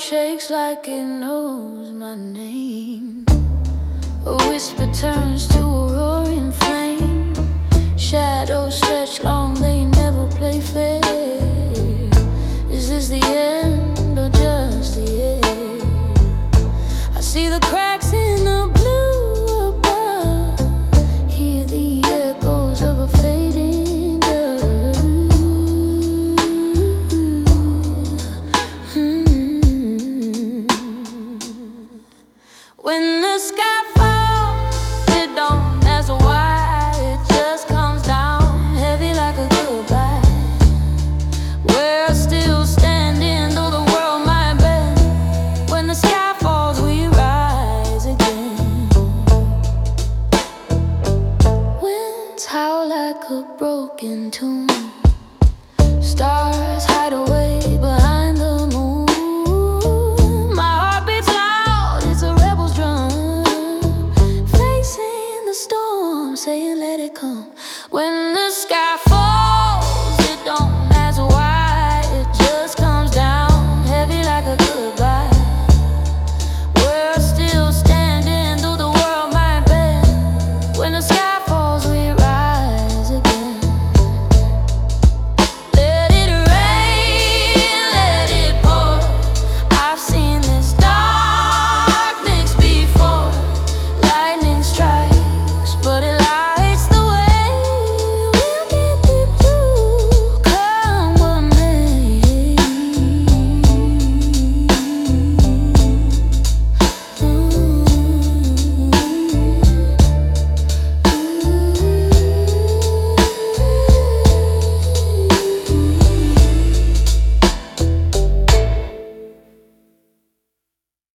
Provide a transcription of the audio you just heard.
shakes like it knows my name. A whisper turns to a roaring flame. Shadows stretch long, they never play fair. Is this the end or just the end? I see the cracks in the blue above, hear the echoes of a fading dove. When the sky falls, it don't ask why, it just comes down heavy like a goodbye. We're still standing though the world might bend. When the sky falls, we rise again. Winds howl like a broken tune. Stars hide away, but